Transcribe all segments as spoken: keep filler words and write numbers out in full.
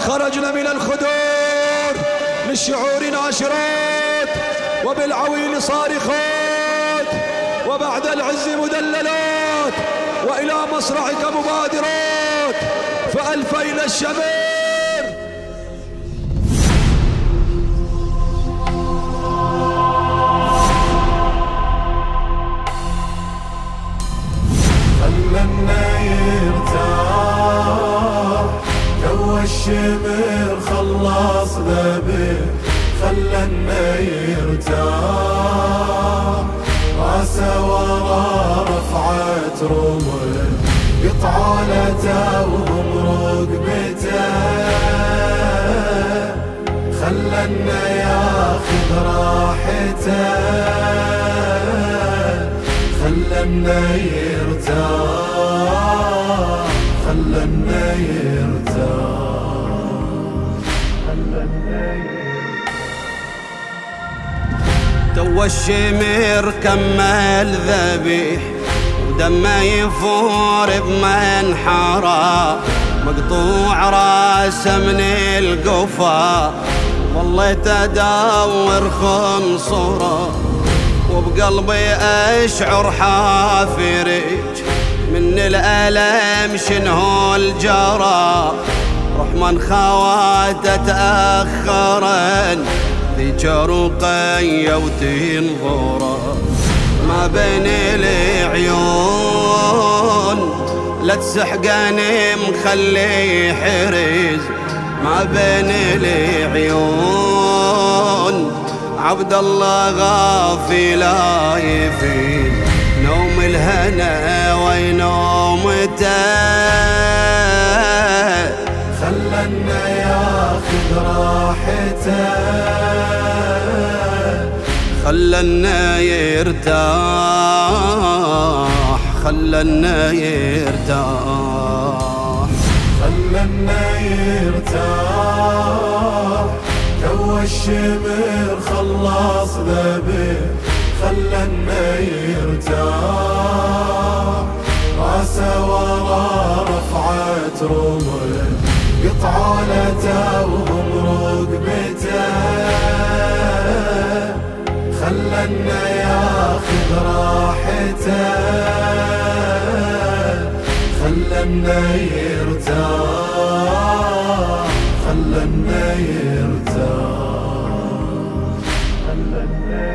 خرجنا من الخدور للشعور ناشرات وبالعويل صارخات وبعد العز مدللات وإلى مصرعك مبادرات فألف إلى الشمير. خلنا يرتاح جو الشمر خلص ذبح خلنا يرتاح راسه ورا رفعت رمل قطعالته وهم رقبته خلنا ياخذ راحته خلنا يرتاح خلنا يرتاح خلنا يرتاح. تو الشمر كمل ذبيح ودمه يفور بمنحره مقطوع راسه من القفا ظليت ادور خنصره وبقلبي اشعر حافرج من الالم شنو الجرى رحمن خواته تاخرن ذيك رقيه وتنظره ما بين العيون لا تسحقني مخلي حرز ما بين العيون عبد الله غافي لا يفيد نوم الهنا وينومته خلنا ياخذ راحته خلنا يرتاح خلنا يرتاح خلنا يرتاح جو الشمر خلص ذبح خلنا يرتاح راسه ورا رفعت رمل قطعالته وهم رقبته خلنا ياخذ راحته خلنا يرتاح خلنا يرتاح خلنا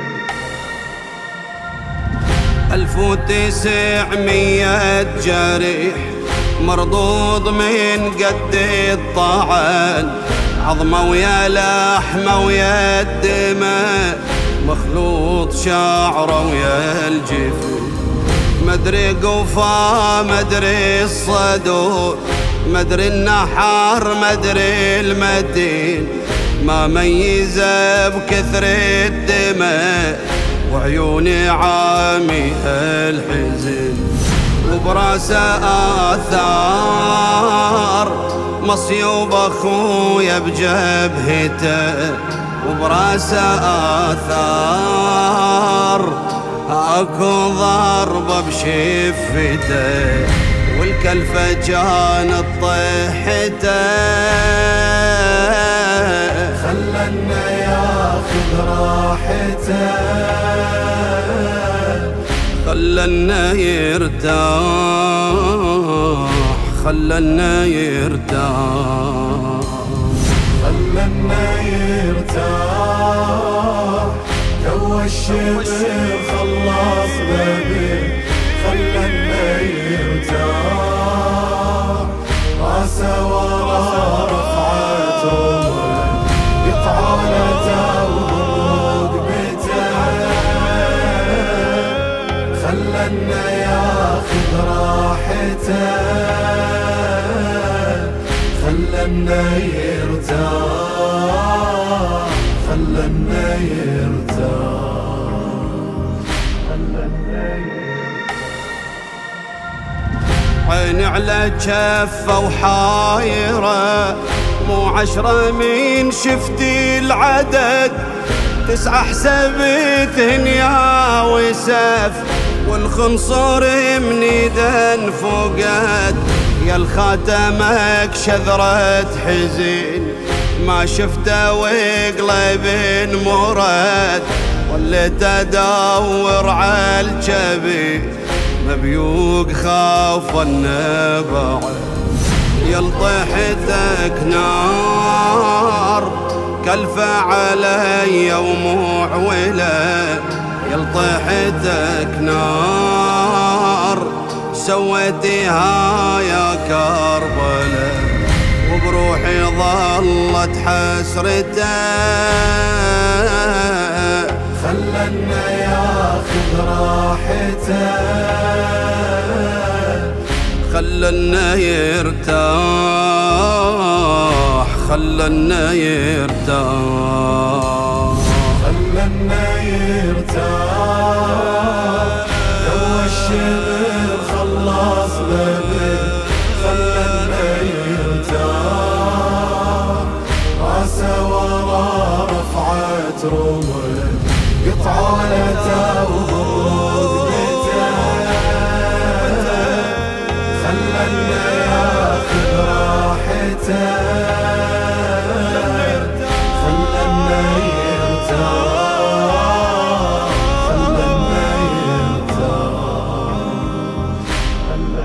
يرتاح. ألف وتسعمية جريح مرضوض من قد الطعن عظمه ويا لحمه ويا الدماء مخلوط شعره ويا الجفن مدري قفا مدري الصدور مدري النحر مدري المتين ما ميزه بكثر الدماء وعيوني عاميها الحزن وبراسه آثار مصيوب أخويا بجبهته وبراسه آثار اكو ضربه بشفته والكلفه كانت طيحته خلنا ياخذ راحته خلنا يرتاح خلنا يرتاح خلنا يرتاح جو الشمر خلص ذبح خلنا يرتاح راسه ورا رفعت رمل قطعالته ورقبته خلنا ياخذ راحته خلنا يرتاح خلنا يرتاح خلنا يرتاح. عيني على جفه وحايره مو عشرة من شفتي العدد تسعة حسبتهن يا وسف والخنصر من دن فوقت يا الخاتمك شذرة حزين ما شفته وقلبي مراد، وليت ادور عالجبين مبيوق خاف النبع. يلطحتك نار كلفة علي ومعولة، يلطحتك نار سويتيها يا كربلاء، وبروحي ظلت حسرته. خلنا ياخذ راحته، خلنا يرتاح، خلنا يرتاح، خلنا يرتاح. لو الشمر خلص ذنبه خلنا يرتاح. راسه ورا رفعت رمله قطعالته وبرقته. خلنا ياخذ راحته، خلنا يرتاح، خلنا يرتاح، خلنا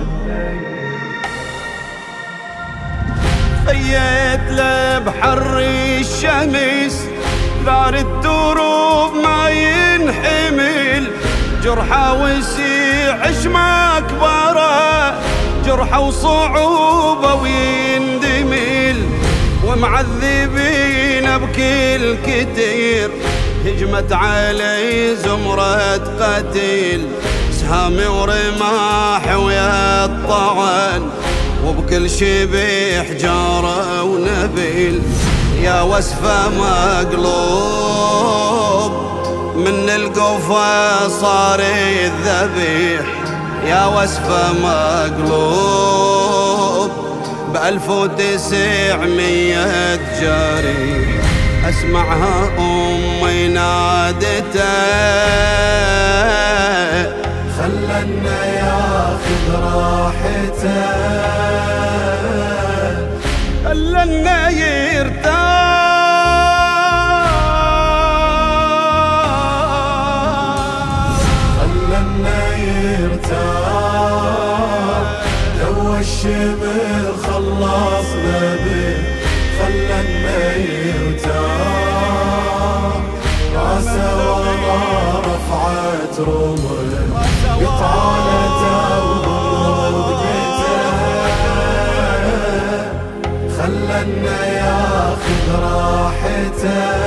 يرتاح. فيت له بحر الشمس ثار الدروب ما ينحمل، جرحه وسيع عشما كبره، جرحه وصعوبه ويندمل، ومعذبين بكل كتير هجمت علي زمرة قتيل، سهامي ورماح ويا الطعن، وبكل شبيح جاره ونبيل. يا وسفة مقلوب من القفا صار الذبيح، يا وسفة مقلوب بألف وتسعمية جريح. أسمعها أمي نادته، خلنا ياخذ راحته، خلنا يرتاح، خلنا يرتاح. لو الشمر خلص ذنبه خلنا يرتاح. راسه ورا رفعت رمله قطعالته وبرقته. خلنا ياخذ راحته،